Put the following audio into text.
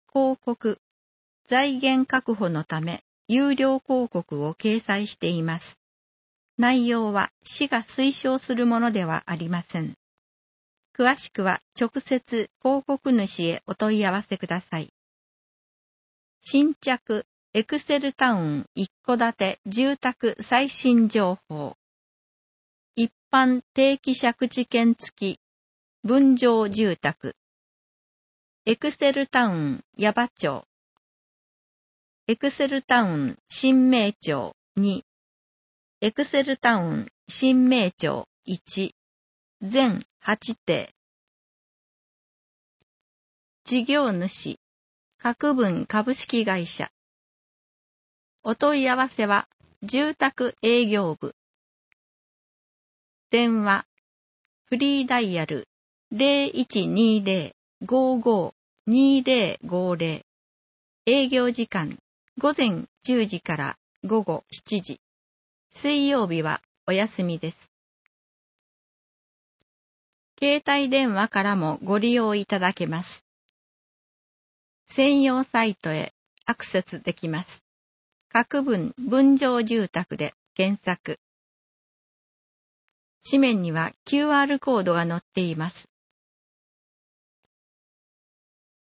広告、財源確保のため有料広告を掲載しています。内容は市が推奨するものではありません。詳しくは直接広告主へお問い合わせください。新着エクセルタウン一戸建て住宅最新情報。一般定期借地権付き分譲住宅。エクセルタウン矢場町。エクセルタウン新名町2。エクセルタウン新名町1。全8邸。事業主、各分株式会社。お問い合わせは、住宅営業部。電話、フリーダイヤル 0120-55-2050。営業時間、午前10時から午後7時。水曜日はお休みです。携帯電話からもご利用いただけます。専用サイトへアクセスできます。各分分譲住宅で検索。紙面には QR コードが載っています。